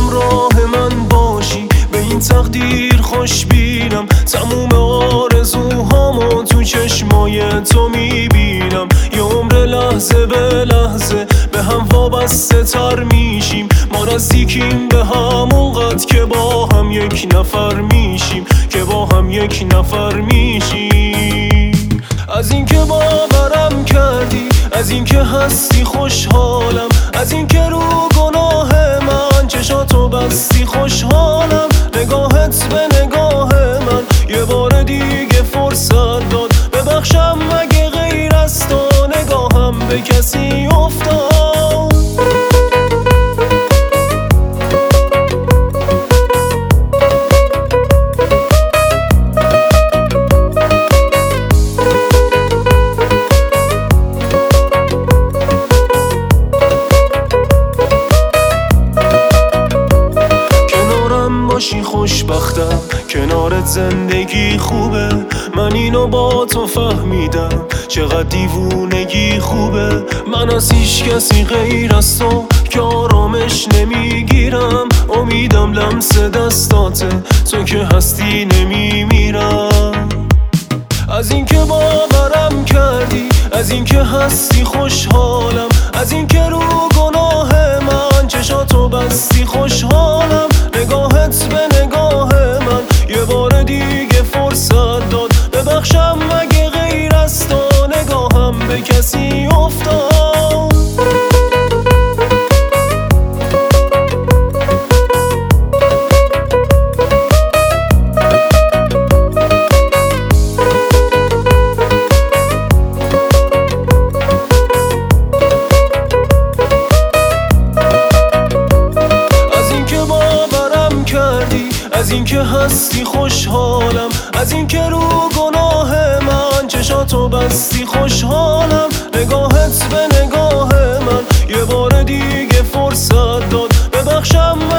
همراه من باشی، به این تقدیر خوش بینم. تموم آرزوهامو تو چشمای تو میبینم. یه عمر لحظه به لحظه به هم وابسته تر میشیم. ما نزدیکیم به هم اونقدر که با هم یک نفر میشیم، که با هم یک نفر میشیم. از اینکه باورم کردی، از اینکه هستی خوشحالم، از اینکه رو گناه من چشاتو بستی خوشحالم. نگاهت به نگاه من یه بار دیگه فرصت داد. ببخشم اگه غیر از تو نگاهم به کسی افتاد. باشی خوشبختم، کنارت زندگی خوبه. من اینو با تو فهمیدم چقدر دیوونگی خوبه. من از هیچ کسی غیر از تو که آرامش نمیگیرم. امیدم لمس دستاته، تو که هستی نمیمیرم. از اینکه باورم کردی، از اینکه هستی خوشحالم، از اینکه رو گناه من چشاتو بستی خوشحالم. نگاهت به نگاه من یه بار دیگه فرصت داد. ببخشم اگه غیر از تو نگاهم به کسی افتاد. از اینکه هستی خوشحالم، از اینکه رو گناه من چشاتو بستی خوشحالم. نگاهت به نگاه من یه بار دیگه فرصت داد. ببخشم